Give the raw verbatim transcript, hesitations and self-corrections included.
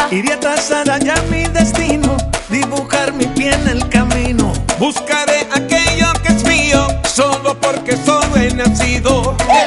Iré a trazar allá mi destino, dibujar mi pie en el camino. Buscaré aquello que es mío, solo porque solo he nacido.